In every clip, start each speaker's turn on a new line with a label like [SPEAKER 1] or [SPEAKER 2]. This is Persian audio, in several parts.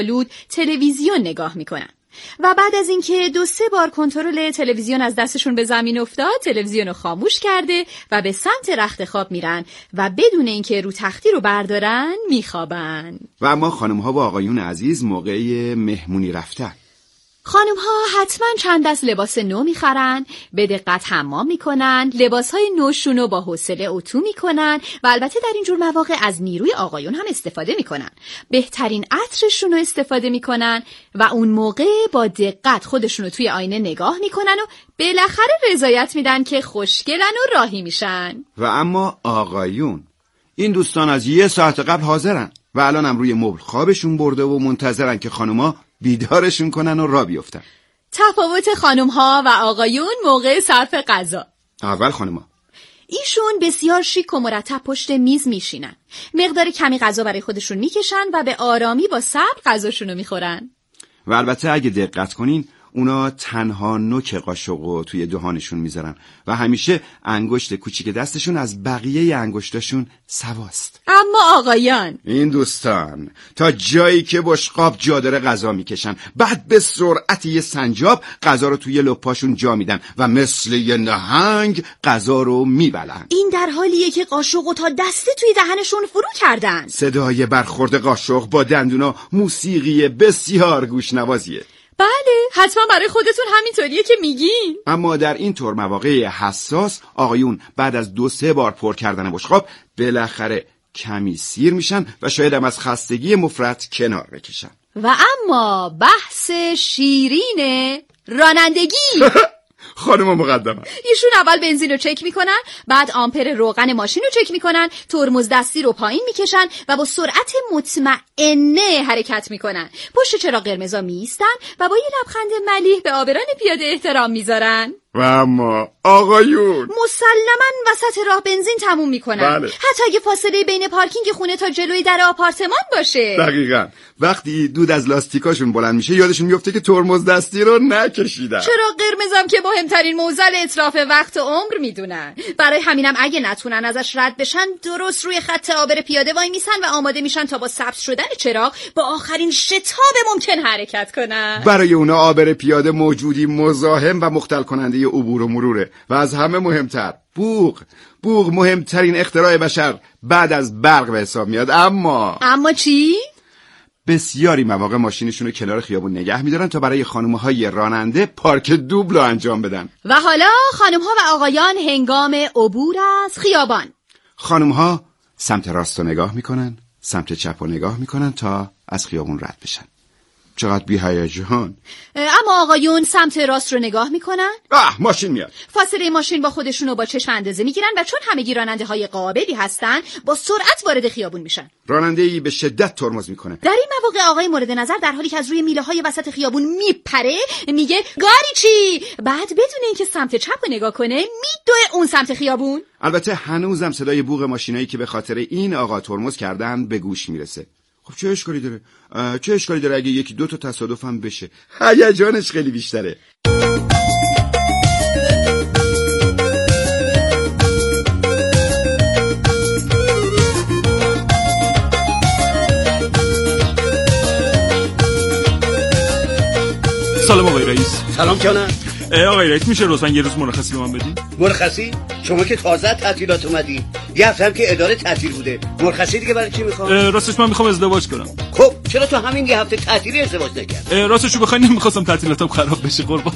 [SPEAKER 1] تلویزیون نگاه میکنن و بعد از اینکه 2-3 بار کنترل تلویزیون از دستشون به زمین افتاد، تلویزیون رو خاموش کرده و به سمت رخت خواب میرن و بدون اینکه رو تختی رو بردارن میخوابن.
[SPEAKER 2] و اما خانم‌ها و آقایون عزیز موقع مهمونی رفتن،
[SPEAKER 1] خانم ها حتما چند دست لباس نو میخرن، به دقت حمام میکنن، لباسهای نوشون رو با حوصله اتو میکنن و البته در اینجور مواقع از نیروی آقایون هم استفاده میکنن. بهترین عطرشون رو استفاده میکنن و اون موقع با دقت خودشون رو توی آینه نگاه میکنن و بالاخره رضایت میدن که خوشگلن و راهی میشن.
[SPEAKER 2] و اما آقایون، این دوستان از 1 ساعت قبل حاضرن و الان هم روی مبل خوابشون برده و منتظرن که خانوما بیدارشون کنن و راه بیفتن.
[SPEAKER 1] تفاوت خانم ها و آقایون موقع صرف غذا.
[SPEAKER 2] اول خانوما،
[SPEAKER 1] ایشون بسیار شیک و مرتب پشت میز میشینن، مقدار کمی غذا برای خودشون میکشن و به آرامی با صبر غذاشونو میخورن.
[SPEAKER 2] و البته اگه دقت کنین اونا تنها نوک قاشقو توی دهانشون میذارن و همیشه انگشت کوچیک دستشون از بقیه انگشتاشون سواست.
[SPEAKER 1] اما آقایان،
[SPEAKER 2] این دوستان تا جایی که بشقاب جا داره غذا میکشن، بعد به سرعت یه سنجاب غذا رو توی لپاشون جا میدن و مثل یه نهنگ غذا رو میبلن.
[SPEAKER 1] این در حالیه که قاشقو تا دسته توی دهنشون فرو کردن.
[SPEAKER 2] صدای برخورد قاشق با دندونا موسیقی بسیار گوشنوازیه.
[SPEAKER 1] بله، حتما برای خودتون همینطوریه که میگین.
[SPEAKER 2] اما در این طور مواقع حساس آقایون بعد از 2-3 بار پر کردن بشقاب بالاخره کمی سیر میشن و شاید هم از خستگی مفرط کنار بکشن.
[SPEAKER 1] و اما بحث شیرین رانندگی.
[SPEAKER 2] خانم مقدمه،
[SPEAKER 1] ایشون اول بنزین رو چک میکنن، بعد آمپر روغن ماشین رو چک میکنن، ترمز دستی رو پایین میکشن و با سرعت مطمئنه حرکت میکنن. پشت چراغ قرمزا میایستن و با یه لبخند ملیح به عابران پیاده احترام میذارن.
[SPEAKER 2] و اما آقایون
[SPEAKER 1] مسلماً وسط راه بنزین تموم میکنن.
[SPEAKER 2] بله.
[SPEAKER 1] حتی اگه فاصله بین پارکینگ خونه تا جلوی در آپارتمان باشه.
[SPEAKER 2] دقیقاً. وقتی دود از لاستیکاشون بلند میشه یادشون میفته که ترمز دستی رو نکشیدن.
[SPEAKER 1] چراغ قرمزم که مهمترین موزل اتلاف وقت و عمر میدونن. برای همینم اگه نتونن ازش رد بشن، درست روی خط عابر پیاده وای میسن و آماده میشن تا با سبز شدن چراغ با آخرین شتاب ممکن حرکت کنن.
[SPEAKER 2] برای اونا عابر پیاده موجودی مزاحم و مختل کننده عبور و مروره. و از همه مهمتر بوق مهمترین اختراع بشر بعد از برق به حساب میاد. اما
[SPEAKER 1] چی؟
[SPEAKER 2] بسیاری مواقع ماشینشون رو کنار خیابون نگه میدارن تا برای خانم‌های راننده پارک دوبل رو انجام بدن.
[SPEAKER 1] و حالا خانم‌ها و آقایان هنگام عبور از خیابان.
[SPEAKER 2] خانم‌ها سمت راست رو نگاه میکنن، سمت چپ رو نگاه میکنن تا از خیابون رد بشن. چقدر بی هیجان.
[SPEAKER 1] اما آقایون سمت راست رو نگاه میکنن.
[SPEAKER 2] ماشین میاد.
[SPEAKER 1] فاصله ماشین با خودشون رو با چشم اندازه میگیرن و چون همگی راننده های قابلی هستن با سرعت وارد خیابون میشن.
[SPEAKER 2] راننده‌ای به شدت ترمز میکنه.
[SPEAKER 1] در این مواقع آقای مورد نظر در حالی که از روی میله های وسط خیابون میپره میگه گاری چی؟ بعد بدون اینکه سمت چپ رو نگاه کنه میدوه اون سمت خیابون.
[SPEAKER 2] البته هنوزم صدای بوق ماشینایی که به خاطر این آقا ترمز کردن به گوش میرسه. خب چه اشکالی داره اگه 1-2 تا تصادف هم بشه؟ هیجانش خیلی بیشتره.
[SPEAKER 3] سلام آقای رئیس.
[SPEAKER 4] سلام جانم.
[SPEAKER 3] آقای رئیس میشه لطفاً یه روز مرخصی به من بدین؟
[SPEAKER 4] مرخصی؟ شما که تازه تعطیلات اومدی. یه هفته هم که اداره تعطیل بوده. مرخصی دیگه برای چی میخوام؟
[SPEAKER 3] راستش من میخوام ازدواج کنم.
[SPEAKER 4] خب چرا تو همین یه هفته تعطیلی ازدواج نکردی؟
[SPEAKER 3] راستش رو بخوای نمیخواستم تعطیلاتم خراب بشه قربان.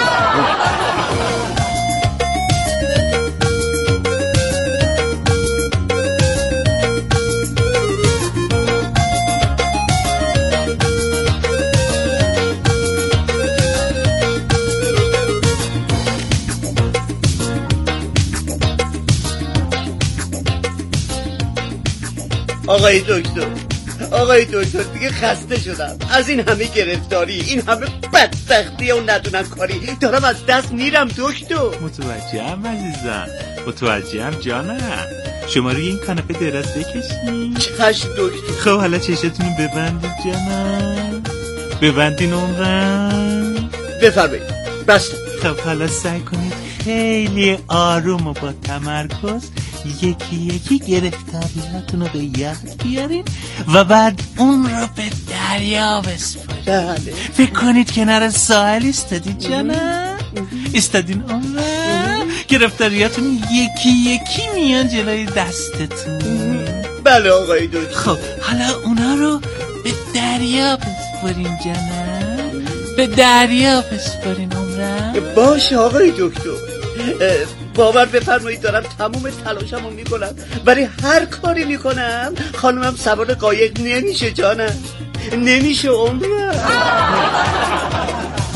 [SPEAKER 4] آقای دکتر دیگه خسته شدم از این همه گرفتاری، این همه بدبختی و ندونم کاری. دارم از دست میرم دکتر.
[SPEAKER 5] متوجهم عزیزم، متوجهم جانم. شما روی این کاناپه دراز بکشین.
[SPEAKER 4] چشم دکتر.
[SPEAKER 5] خب حالا چشتون ببندید جانم، ببندین عمرم.
[SPEAKER 4] بفرمایید. بس.
[SPEAKER 5] خب حالا سعی کنید خیلی آروم و با تمرکز یکی یکی گرفتاریاتون رو به یاد بیارین و بعد اون رو به دریا بسپارین. فکر کنید کنار ساحل ایستادید جانم، ایستادین اون گرفتاریاتون یکی یکی میان جلوی دستتون.
[SPEAKER 4] بله آقای دکتر.
[SPEAKER 5] خب حالا اونا رو به دریا بسپارین جانم، به دریا بسپارین عمرم.
[SPEAKER 4] باشه آقای دکتر، باور بفرمایید دارم تموم تلاشمو میکنم، ولی هر کاری میکنم خانمم سوار قایق نمیشه جانم، نمیشه عمرم.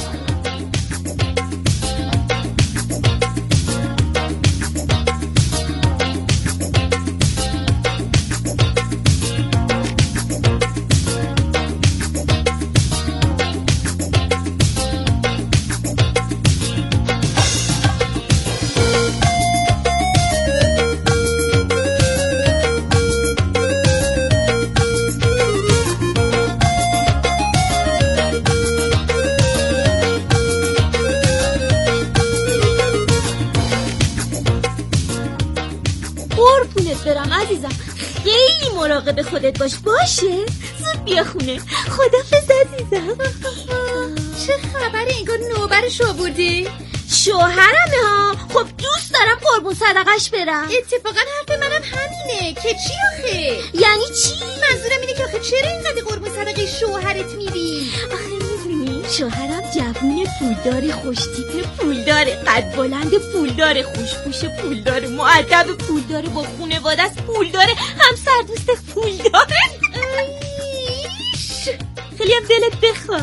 [SPEAKER 6] برم عزیزم، خیلی مراقب خودت باشه؟ زود بیا خونه. خدافظ عزیزم.
[SPEAKER 1] چه خبره؟ انگار نوبرش آوردی؟
[SPEAKER 6] شوهرمه ها. خب دوست دارم قربون صدقش برم.
[SPEAKER 1] اتفاقا حرف منم همینه که چی آخه؟
[SPEAKER 6] یعنی چی؟
[SPEAKER 1] منظورم اینه که آخه چرا اینقدر قربون صدقه شوهرت میری؟
[SPEAKER 6] آخه میدونی شوهرم جوون پولدار، خوشتیپ پولدار، قد بلند پولدار، خوشپوش پولدار، مؤدب پولدار، با خونواده است پولدار، همسر دوست پولدار. خیلی هم دلت بخواد.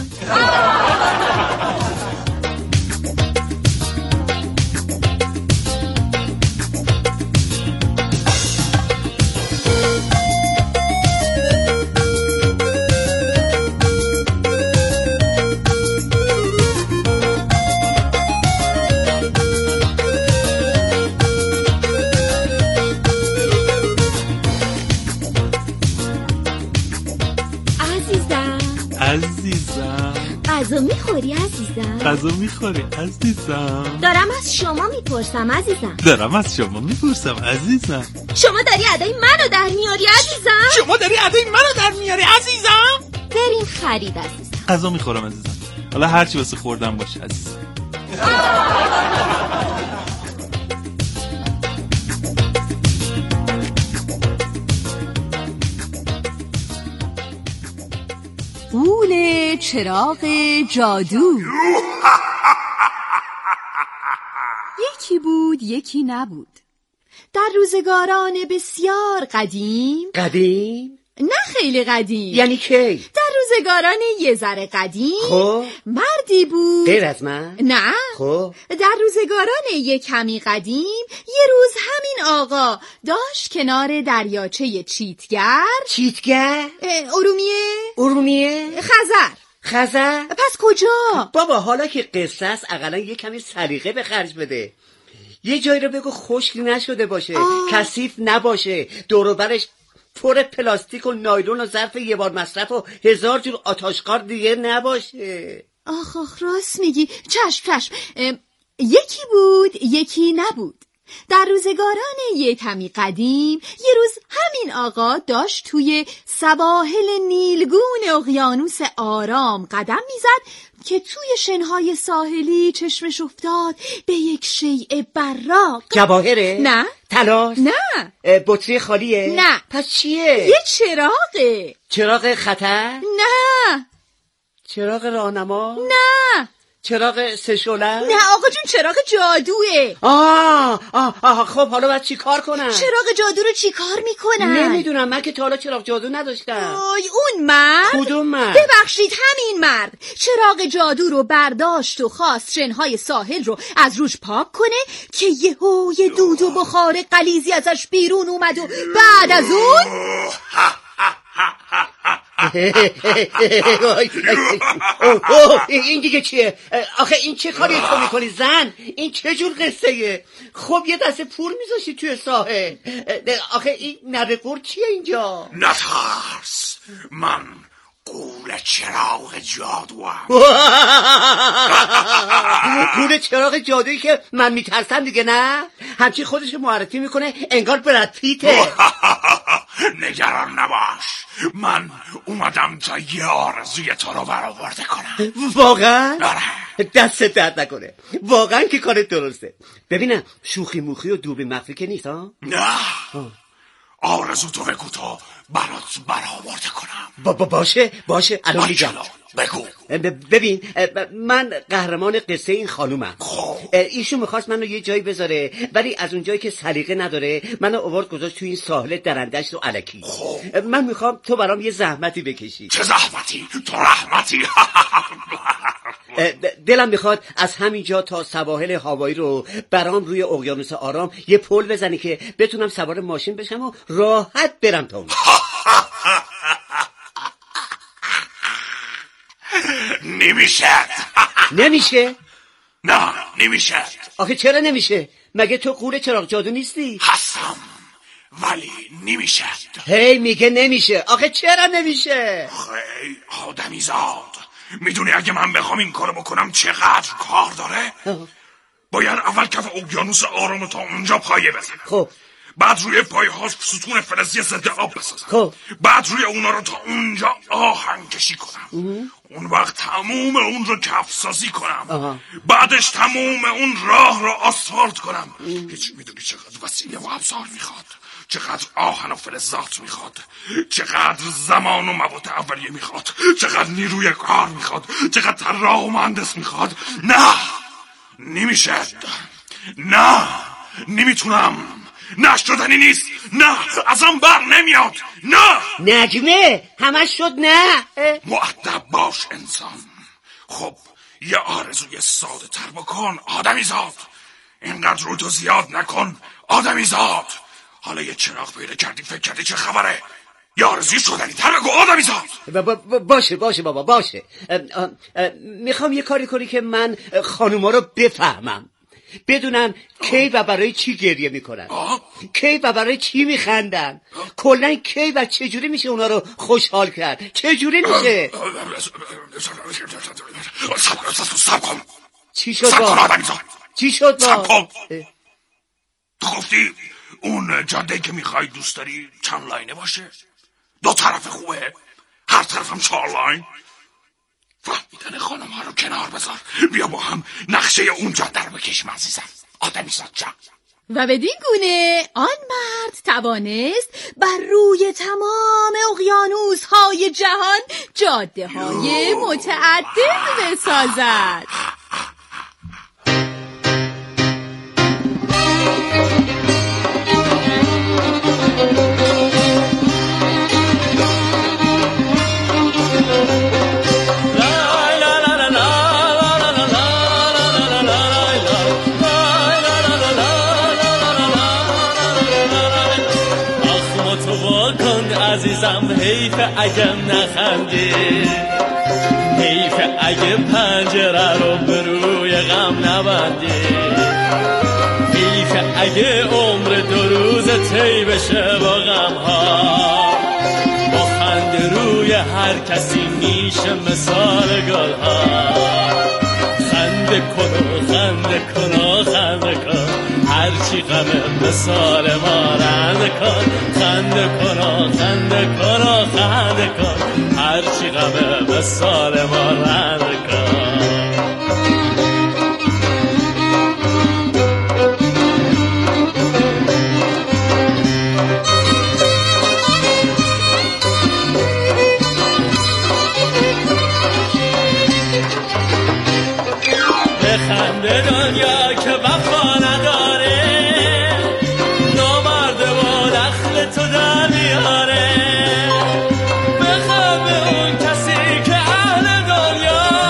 [SPEAKER 5] عزیزم
[SPEAKER 6] غذا میخوری عزیزم؟
[SPEAKER 5] غذا میخوری عزیزم؟
[SPEAKER 6] دارم از شما میپرسم عزیزم.
[SPEAKER 5] دارم از شما میپرسم عزیزم.
[SPEAKER 6] شما داری ادای منو در میاری عزیزم؟
[SPEAKER 5] شما داری ادای منو در میاری عزیزم؟
[SPEAKER 6] بریم خرید عزیزم.
[SPEAKER 5] غذا میخورم عزیزم. حالا هرچی واسه خوردم باشه عزیزم.
[SPEAKER 1] قول چراغ جادو. یکی بود یکی نبود، در روزگاران بسیار قدیم.
[SPEAKER 4] قدیم؟
[SPEAKER 1] نه خیلی قدیم.
[SPEAKER 4] یعنی کی؟
[SPEAKER 1] در روزگاران یه ذره قدیم.
[SPEAKER 4] خب
[SPEAKER 1] مردی بود.
[SPEAKER 4] غیر از من؟
[SPEAKER 1] نه.
[SPEAKER 4] خب
[SPEAKER 1] در روزگاران یه کمی قدیم یه روز همین آقا داشت کنار دریاچه چیتگر. ارومیه؟ خزر. پس کجا؟
[SPEAKER 4] بابا حالا که قصه است اقلا یه کمی سلیقه به خرج بده. یه جایی رو بگو خشک نشده باشه، کثیف نباشه، دور و برش پر پلاستیک و نایلون و ظرف یه بار مصرف و 1000 جور آتشکار دیگه نباشه.
[SPEAKER 1] آخ راست میگی. چشم. یکی بود یکی نبود. در روزگاران یه کمی قدیم یه روز همین آقا داشت توی سواحل نیلگون اقیانوس آرام قدم میزد که توی شنهای ساحلی چشمش افتاد به یک شیء براق.
[SPEAKER 4] جواهره؟
[SPEAKER 1] نه.
[SPEAKER 4] طلاست؟
[SPEAKER 1] نه.
[SPEAKER 4] بطری خالیه؟
[SPEAKER 1] نه.
[SPEAKER 4] پس چیه؟
[SPEAKER 1] یه چراغه.
[SPEAKER 4] چراغ خطر؟
[SPEAKER 1] نه.
[SPEAKER 4] چراغ راهنما؟
[SPEAKER 1] نه.
[SPEAKER 4] چراغ سه‌شعله؟
[SPEAKER 1] نه آقا جون، چراغ جادوه.
[SPEAKER 4] خب حالا باید چی کار کنم؟
[SPEAKER 1] چراغ جادو رو چی کار میکنن؟
[SPEAKER 4] نمیدونم، من که تا حالا چراغ جادو نداشتم.
[SPEAKER 1] اون مرد؟
[SPEAKER 4] کدوم مرد؟
[SPEAKER 1] ببخشید همین مرد چراغ جادو رو برداشت و خواست شنهای ساحل رو از روش پاک کنه که یهو یه دود و بخار غلیظی ازش بیرون اومد و بعد از اون
[SPEAKER 4] این دیگه چیه؟ آخه این چه کاری تو میکنی زن؟ این چه جور قصه؟ خب یه دسته پول میذاشی توی ساحل. آخه این نره قور چیه اینجا؟
[SPEAKER 2] نترس، من
[SPEAKER 7] قول چراغ جادوام.
[SPEAKER 4] قول چراغ جادویی که من میترسم دیگه، نه؟ همچی خودش معرفی میکنه انگار برد پیته.
[SPEAKER 7] نگران نباش، من اومدم تا یه آرزوی تو رو برآورده کنم.
[SPEAKER 4] واقعا؟
[SPEAKER 7] آره.
[SPEAKER 4] دست درد نکنه، واقعا که کارت درسته. ببینم شوخی موخی و دوربین مخفی که نیست ها؟
[SPEAKER 7] نه، آرزو تو بگو تا برات برآورده کنم.
[SPEAKER 4] باشه الان میگم.
[SPEAKER 7] بگو.
[SPEAKER 4] ببین من قهرمان قصه این خانومم.
[SPEAKER 7] خب
[SPEAKER 4] ایشون میخواست منو یه جایی بذاره، ولی از اون جایی که سلیقه نداره منو آورد گذاشت تو این ساحل درندشت و الکی.
[SPEAKER 7] خب
[SPEAKER 4] من میخوام تو برام یه زحمتی بکشی.
[SPEAKER 7] چه زحمتی؟ تو رحمتی.
[SPEAKER 4] دلم میخواد از همینجا تا سواحل هاوایی رو برام روی اقیانوس آرام یه پل بزنی که بتونم سوار ماشین بشم و راحت برم تا اون. نمیشه؟
[SPEAKER 7] نه نمیشه.
[SPEAKER 4] آخه چرا نمیشه؟ مگه تو قول چراغ جادو نیستی؟
[SPEAKER 7] هستم ولی نمیشه.
[SPEAKER 4] هی میگه نمیشه. آخه چرا نمیشه؟
[SPEAKER 7] خیلی آدمی زاد، میدونی اگه من بخوام این کارو بکنم چقدر کار داره؟ باید اول کف اقیانوس آرام تا اونجا پایه بزنم.
[SPEAKER 4] خب
[SPEAKER 7] بعد روی پایه‌هاش ستون فلزی ضد آب بسازم.
[SPEAKER 4] خب
[SPEAKER 7] بعد روی اونا رو تا اونجا آهن کشی کنم. اون وقت تموم اون رو کف سازی کنم. بعدش تموم اون راه رو آسفالت کنم. هیچ میدونی چقدر وسیله و ابزار میخواد، چقدر آهن و فلزات میخواد، چقدر زمان و مواد اولیه میخواد، چقدر نیروی کار میخواد، چقدر طراح و مهندس میخواد. نه نمیشه، نه نمیتونم، نشدنی نیست، نه ازم بر نمیاد، نه.
[SPEAKER 4] نجمه همش شد نه.
[SPEAKER 7] مؤدب باش انسان. خب یه آرزوی ساده تر بکن آدمی زاد، اینقدر رو تو زیاد نکن آدمی زاد. حالا یه چراغ پیدا کردی، فکر کردی چه خبره؟ یه آرزوی شدنی تر بگو آدمی زاد.
[SPEAKER 4] باشه بابا باشه. میخوام یه کاری کنی که من خانوما رو بفهمم، بدونم کی و برای چی گریه میکنن، کی و برای چی میخندن، کلا کی و چجوری میشه اونا رو خوشحال کرد، چجوری میشه.
[SPEAKER 7] سب کن.
[SPEAKER 4] چی شد با؟ چی شد با؟
[SPEAKER 7] تو گفتی اون جاده که میخوای دوست داری چند لاینه باشه؟ 2 طرف خوبه؟ هر طرفم 4 لاین؟ فهمیدن خانم ها رو کنار بذار، بیا با هم نقشه اون جاده رو بکشیم عزیزم آدمی زاد جان.
[SPEAKER 1] و بدین گونه آن مرد توانست بر روی تمام اقیانوس های جهان جاده های متعدد بسازد.
[SPEAKER 8] عزیزم حیف اگه نخندی، حیف اگه پنجره رو به روی غم نبندی، حیف اگه عمر 2 روز طی بشه با غم ها، با خنده روی هر کسی میشه مثال گل ها. خنده کن خنده کن خنده کن، هرچی غمه مثال ما رنده کن. خنده کن خنده کن خنده کن، هرچی غمه مثال ما رنده کن. بخنده دنیا که وفا نداره، نامرده و دخل تو در میاره. بخنده اون کسی که اهل دنیا،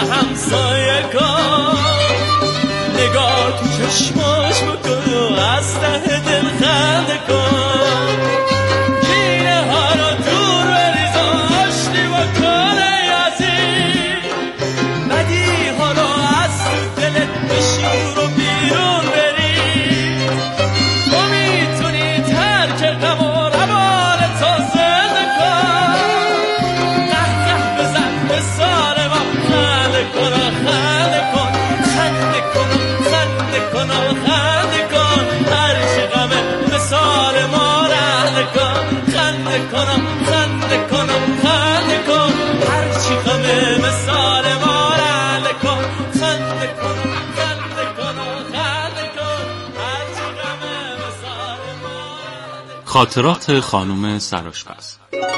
[SPEAKER 8] همسایه کن، نگاه تو چشماش بکن و از ته دل خنده کن، کینه ها رو دور بریز و آشتی بکن ای عزیز، بدی ها رو از تو دلت بشور و بیرون بریز، تو میتونی ترک غم و روان تو زنده کن، قهقه بزن به سال ما خنده کن و خنده کن، خنده کن و خنده کن و خنده کن، هر چه غمه به سال ما رنده کن، خنده کن و خنده کن و خنده کن، هر چی غمه به سال ما رنده کن، خنده کن و خنده کن و خنده کن، هر چی غمه به سال ما رنده کن.
[SPEAKER 9] خاطرات خانم سرآشپز.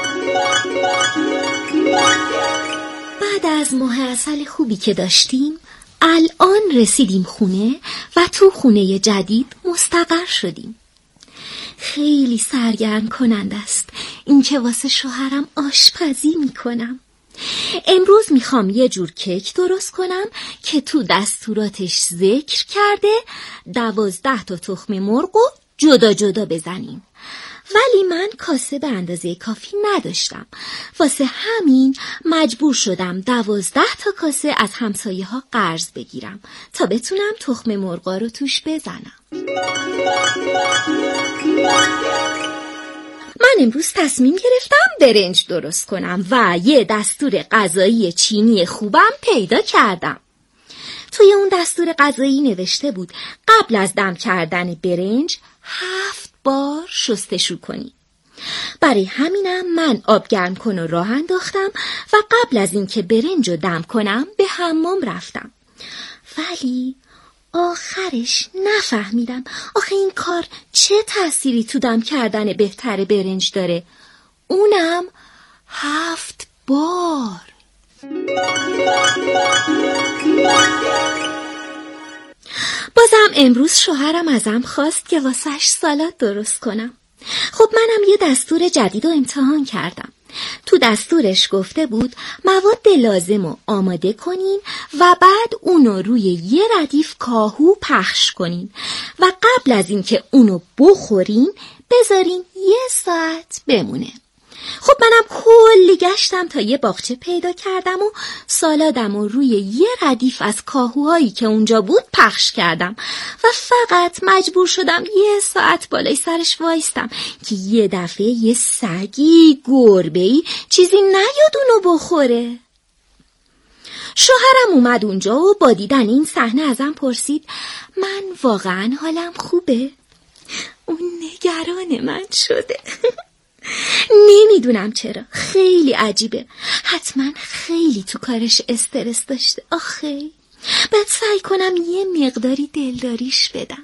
[SPEAKER 6] بعد از ماه عسل خوبی که داشتیم الان رسیدیم خونه و تو خونه جدید مستقر شدیم. خیلی سرگرم کننده است این که واسه شوهرم آشپزی میکنم. امروز میخوام یه جور کیک درست کنم که تو دستوراتش ذکر کرده 12 تا تخم مرغ رو جدا جدا بزنیم، ولی من کاسه به اندازه کافی نداشتم، واسه همین مجبور شدم 12 تا کاسه از همسایه ها قرض بگیرم تا بتونم تخم مرغا رو توش بزنم. من امروز تصمیم گرفتم برنج درست کنم و یه دستور غذایی چینی خوبم پیدا کردم. توی اون دستور غذایی نوشته بود قبل از دم کردن برنج 7 بار شستشو کنی. برای همینم من آب گرم کن و راه انداختم و قبل از اینکه برنج رو دم کنم به حمام رفتم، ولی آخرش نفهمیدم آخه این کار چه تأثیری تو دم کردن بهتر برنج داره، اونم 7 بار. بازم امروز شوهرم ازم خواست که واسش سالاد درست کنم. خب منم یه دستور جدید رو امتحان کردم. تو دستورش گفته بود مواد لازم رو آماده کنین و بعد اونو روی یه ردیف کاهو پخش کنین و قبل از اینکه اونو بخورین بذارین 1 ساعت بمونه. خب منم کلی گشتم تا یه باغچه پیدا کردم و سالادم رو روی یه ردیف از کاهوهایی که اونجا بود پخش کردم و فقط مجبور شدم 1 ساعت بالای سرش وایستم که یه دفعه یه سگی گربه‌ای چیزی نیاد اونو بخوره. شوهرم اومد اونجا و با دیدن این صحنه ازم پرسید من واقعا حالم خوبه؟ اون نگران من شده. نمیدونم چرا، خیلی عجیبه، حتما خیلی تو کارش استرس داشته. آخه باید سعی کنم یه مقداری دلداریش بدم.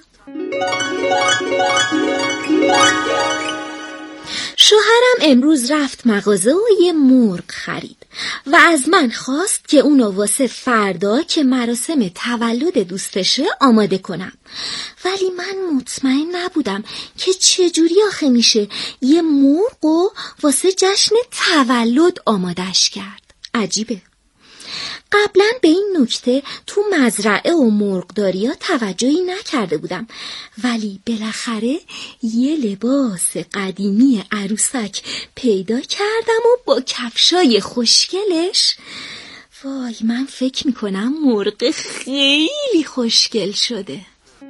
[SPEAKER 6] شوهرم امروز رفت مغازه و یه مرغ خرید و از من خواست که اونو واسه فردا که مراسم تولد دوستشه آماده کنم، ولی من مطمئن نبودم که چجوری آخه میشه یه مرغو واسه جشن تولد آمادش کرد. عجیبه. قبلا به این نکته تو مزرعه و مرغداری ها توجهی نکرده بودم، ولی بالاخره یه لباس قدیمی عروسک پیدا کردم و با کفشای خوشگلش وای من فکر میکنم مرغ خیلی خوشگل شده.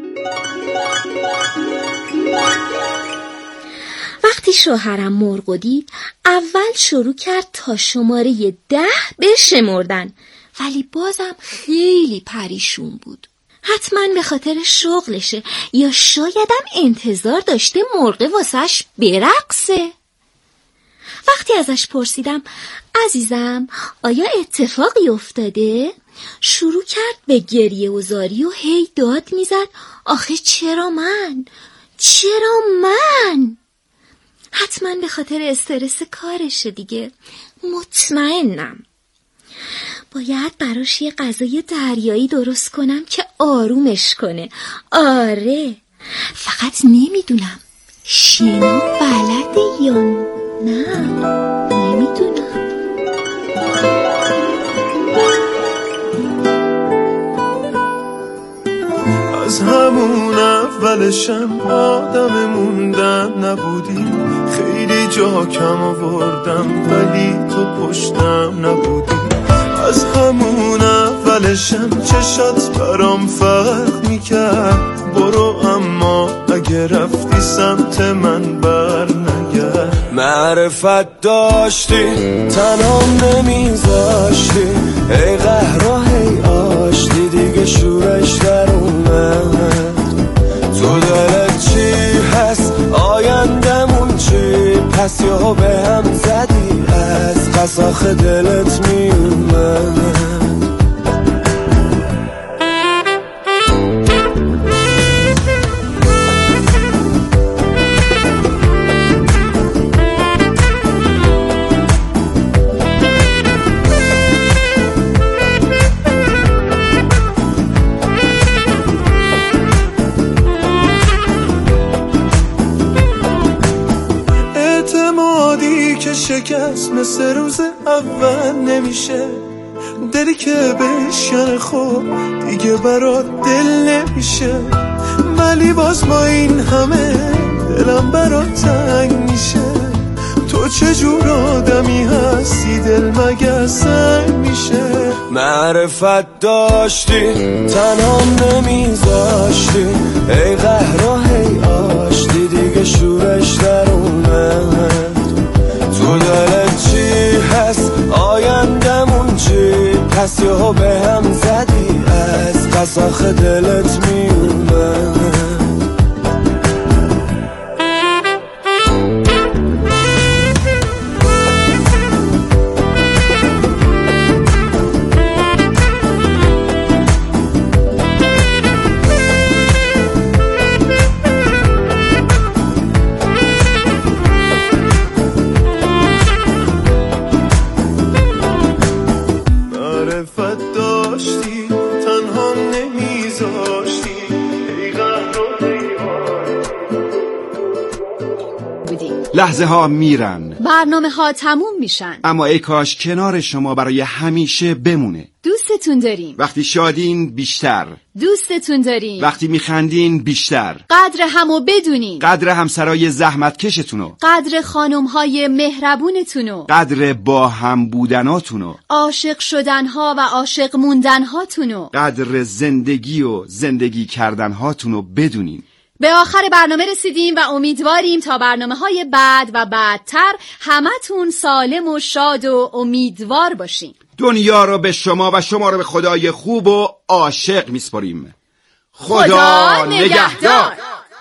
[SPEAKER 6] وقتی شوهرم مرغ دید اول شروع کرد تا شماره 10 بشمردن، ولی بازم خیلی پریشون بود. حتما به خاطر شغلشه یا شایدم انتظار داشته مرغ واسش برقصه. وقتی ازش پرسیدم عزیزم آیا اتفاقی افتاده؟ شروع کرد به گریه و زاری و هی داد میزد آخه چرا من؟ چرا من؟ حتما به خاطر استرس کارشه دیگه، مطمئنم. باید براش یه غذای دریایی درست کنم که آرومش کنه. آره، فقط نمیدونم شنا بلده یا نه، نمیدونم.
[SPEAKER 10] اولشم آدم موندن نبودی، خیلی جا کم آوردم ولی تو پشتم نبودی. از همون اولشم چشات برام فرق میکرد، برو اما اگه رفتی سمت من بر نگرد. معرفت داشتی تنام نمیذاشتی، ای قهر و هی آشتی دیگه شورش در اومد. تو دلت چی هست آیندمون چی، پس یا به هم زدی از قساخ دلت میومد. شکست مثل روز اول نمیشه، دلی که بشکنه خب دیگه برات دل نمیشه. ولی باز ما این همه دلم برات تنگ میشه. تو چجور آدمی هستی دل مگه سنگ میشه. معرفت داشتی تنام نمیذاشتی، ای قهر و هی آشتی دیگه شورش در اومد. تو دلت چی هست آیندمون چی، پس یهو به هم زدی از قساخ دلت میومد.
[SPEAKER 2] لحظه ها میرن،
[SPEAKER 1] برنامه ها تموم میشن،
[SPEAKER 2] اما ای کاش کنار شما برای همیشه بمونه.
[SPEAKER 1] دوستتون داریم.
[SPEAKER 2] وقتی شادین بیشتر.
[SPEAKER 1] دوستتون داریم.
[SPEAKER 2] وقتی میخندین بیشتر.
[SPEAKER 1] قدر همو بدونین.
[SPEAKER 2] قدر همسرای زحمتکشتونو.
[SPEAKER 1] قدر خانمهای مهربونتونو.
[SPEAKER 2] قدر با هم بودناتونو.
[SPEAKER 1] عاشق شدنها و عاشق موندنهاتونو.
[SPEAKER 2] قدر زندگی و زندگی کردنهاتونو بدونین.
[SPEAKER 1] به آخر برنامه رسیدیم و امیدواریم تا برنامه‌های بعد و بعدتر همتون سالم و شاد و امیدوار باشین.
[SPEAKER 2] دنیا رو به شما و شما رو به خدای خوب و عاشق میسپاریم. خدا نگهدار.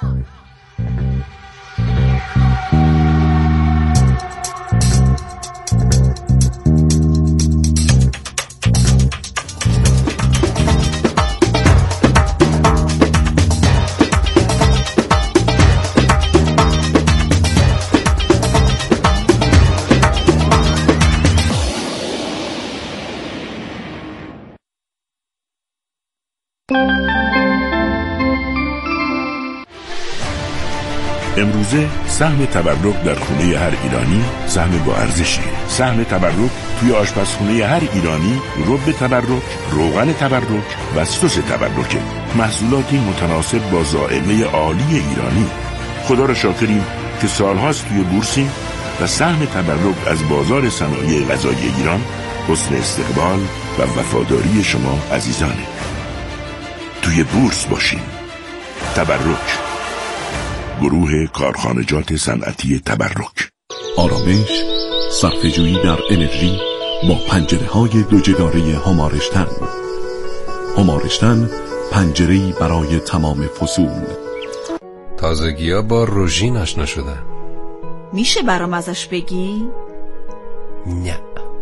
[SPEAKER 7] امروزه سهم تبرک در خونه هر ایرانی سهم با ارزشیه. سهم تبرک توی آشپزخونه هر ایرانی رب تبرک، روغن تبرک و سس تبرکه. محصولاتی متناسب با ذائقه عالی ایرانی. خدا را شاکریم که سالهاست توی بورسیم و سهم تبرک از بازار صنایع غذایی ایران حسن استقبال و وفاداری شما عزیزانه. توی بورس باشیم. تبرک، گروه کارخانجات صنعتی تبرک.
[SPEAKER 11] آرامش، صرفه‌جویی در انرژی با پنجره‌های دو جداره همارشتن. همارشتن، پنجره‌ای برای تمام فصول.
[SPEAKER 12] تازگی‌ها با روژین آشنا شدم.
[SPEAKER 13] میشه برام ازش بگی؟
[SPEAKER 12] نه.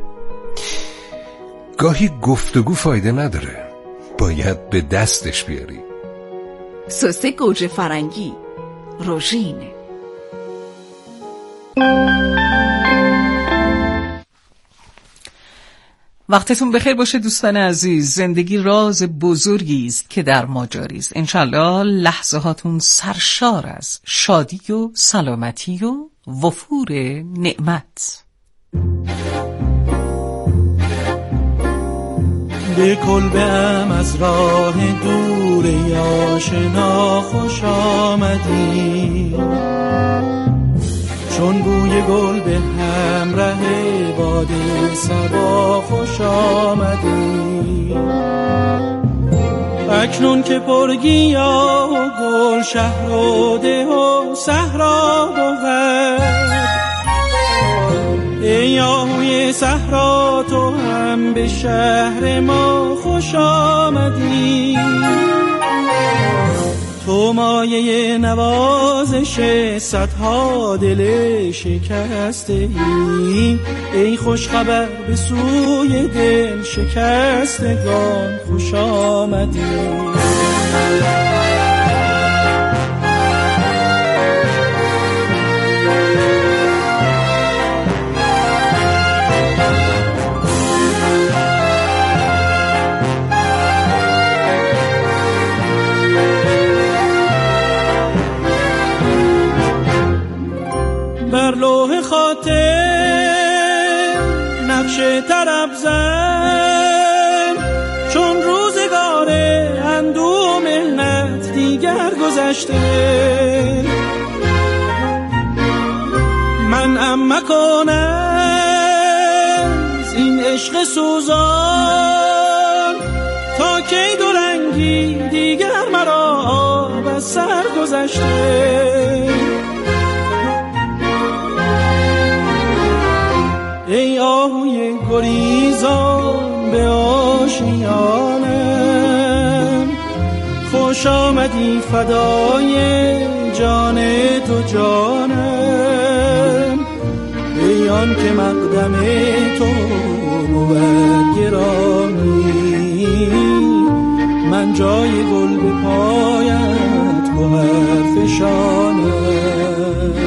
[SPEAKER 12] گاهی گفتگو فایده نداره، باید به دستش بیاری.
[SPEAKER 13] سس گوجه فرنگی، روژین. وقتتون بخیر باشه دوستان عزیز. زندگی راز بزرگی است که در ما جاری است. انشالله لحظه هاتون سرشار از شادی و سلامتی و وفور نعمت.
[SPEAKER 10] به کلبه‌ام از راه دور آشنا خوش آمدی، چون بوی گل به همراه باد صبا خوش آمدی. اکنون که پرگیا و گل شهر و ده و صحرا بود، ای آهوی صحرا تو هم به شهر ما خوش آمدی. تو مایه نوازش صدها دل شکسته ای، ای خوش خبر به سوی دل شکستگان خوش آمدی. بر لوح خاطر نقش طرب زن، چون روزگار اندوه ملت دیگر گذشته. منعم مکن از این عشق سوزان، تا کی دو رنگی دیگر مرا آب از سر گذشته. ای آهوی گریزان به آشیانم، خوش آمدی فدای جان تو جانم. ای آن که مقدم تو بود گرامی، من جای گل به پایت گوهر فشانم.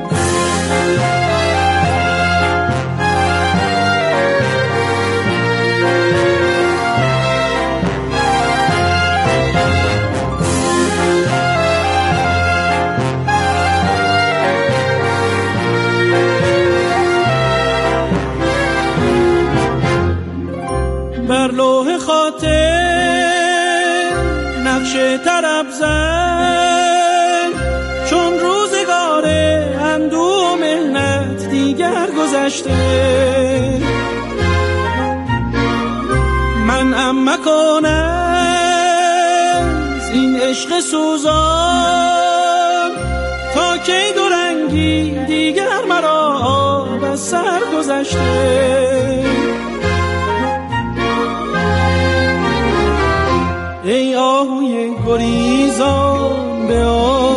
[SPEAKER 10] بر لوح خاطر نقش طرب زن، چون روزگار اندوه ملت دیگر گذشته. منعم مکن از این عشق سوزان، تا کی دو رنگی دیگر مرا آب از سر گذشته. ای آهوی گریزان به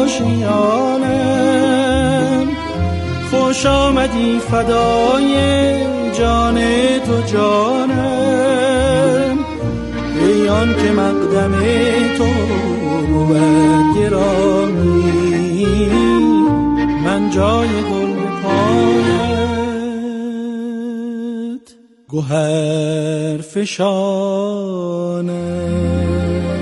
[SPEAKER 10] آشیانم، خوش آمدی فدای جان تو جانم. ای آن که مقدم تو بود گرامی، من جای گل به پایت گوهر فشانم.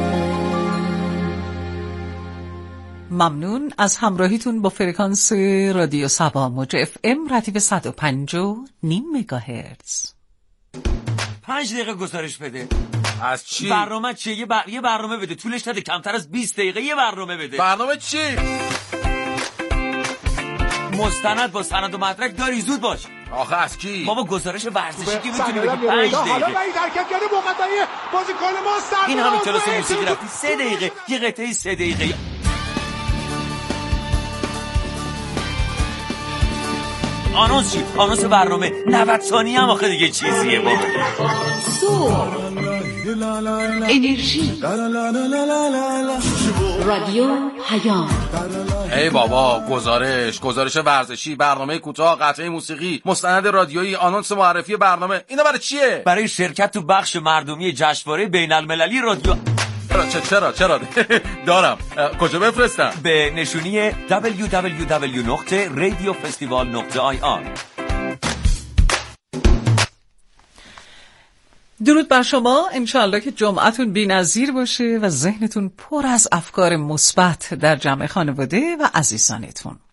[SPEAKER 13] ممنون از همراهیتون با فرکانس رادیو سبا موج FM رتیب 105.9 مگاهرتز.
[SPEAKER 14] 5 دقیقه گزارش بده.
[SPEAKER 15] از چی؟
[SPEAKER 14] برنامه چیه؟ یه برنامه بده، طولش نده، کمتر از 20 دقیقه یه برنامه بده.
[SPEAKER 15] برنامه چی؟
[SPEAKER 14] مستند با سند و مدرک داری، زود باش.
[SPEAKER 15] آخه از کی؟
[SPEAKER 14] بابا گزارش ورزشی که میتونی بگی 5 دقیقه.
[SPEAKER 16] حالا این حرکت کرده مقدمه بازیکن ما سر
[SPEAKER 14] این همین کلاس موسیقی رفتی 3 دقیقه، یه قطعه 3 دقیقه. آنونس چی؟ آنونس برنامه 90 ثانیه هم آخه دیگه چیزیه بابا.
[SPEAKER 1] انرژی رادیو پیام.
[SPEAKER 15] ای بابا، گزارش ورزشی، برنامه کوتاه، قطعه موسیقی، مستند رادیویی، آنونس معرفی برنامه، اینا برای چیه؟
[SPEAKER 14] برای شرکت تو بخش مردمی جشنواره بین‌المللی رادیو.
[SPEAKER 15] چرا دارم. کجا بفرستم؟
[SPEAKER 14] به نشونی www.radiofestival.ir.
[SPEAKER 13] درود بر شما، انشاءالله که جمعتون بی‌نظیر باشه و ذهنتون پر از افکار مثبت در جمع خانواده و عزیزانتون.